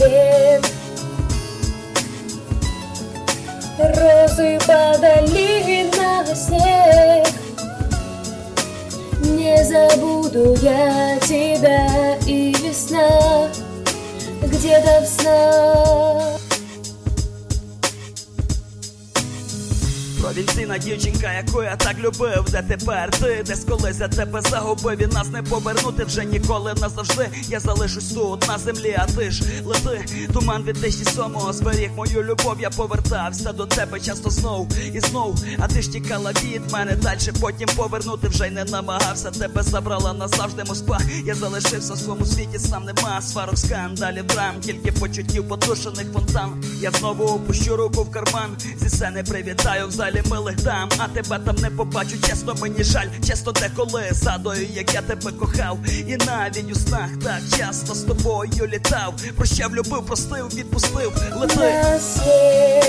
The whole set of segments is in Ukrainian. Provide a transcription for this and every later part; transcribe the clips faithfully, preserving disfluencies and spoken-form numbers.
свет. Розы падали на снег. Не забуду я тебя, и весна где-то в снах. Провінційна дівчинка, яку я так любив, де тепер ти, десь колись я тебе загубив, і нас не повернути вже ніколи назавжди. Я залишусь тут, на землі, а ти ж лети. Туман від тисячі сьомого зберіг мою любов, я повертався до тебе часто знов і знов, а ти ж тікала від мене дальше, потім повернути вже й не намагався. Тебе забрала назавжди Москва, я залишився в своєму світі, сам нема сварок, скандалів, драм, тільки почуттів потушених фонтан. Я знову опущу руку в карман, зі сцени привітаю в залі милих дам, а тебе там не побачу, чесно мені жаль. Часто деколи згадую, як я тебе кохав, і навіть у снах так часто з тобою літав. Прощав, любив, простив, відпустив, лети. На свет,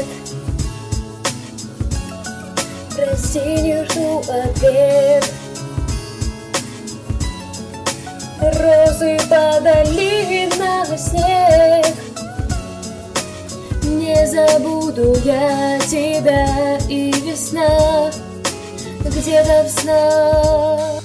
прости, не жду ответ. Розы падали на снег. Не забуду я тебя, и весна где-то в снах.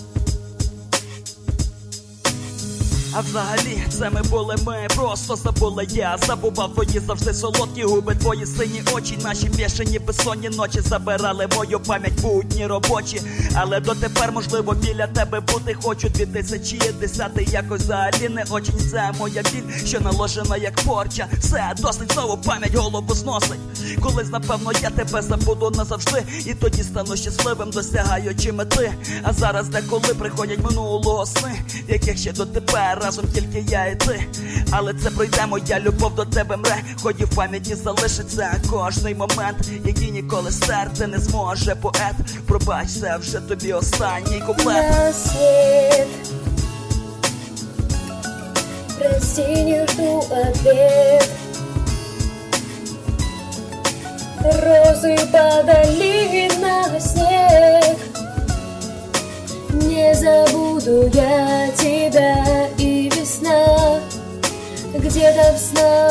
А взагалі, це ми були ми, просто забула я. Забував твої завжди солодкі губи, твої сині очі, наші бешені безсонні ночі забирали мою пам'ять, будні робочі. Але дотепер, можливо, біля тебе бути хочу. Дві тисячі десятий якось взагалі не очень. Це моя біль, що наложена як порча. Все, досить, знову пам'ять голову зносить. Колись, напевно, я тебе забуду назавжди, і тоді стану щасливим, досягаючи мети. А зараз деколи приходять минулого сни, в яких ще дотепер разом тільки я і ти. Але це пройде, моя любов до тебе мре, хоч і в пам'яті залишиться кожний момент, який ніколи стерти не зможе поет. Пробач, це вже тобі останній куплет. На свет, прости, не жду ответ. Розы падали на снег. Не забуду я тебя, и весна где-то в снах.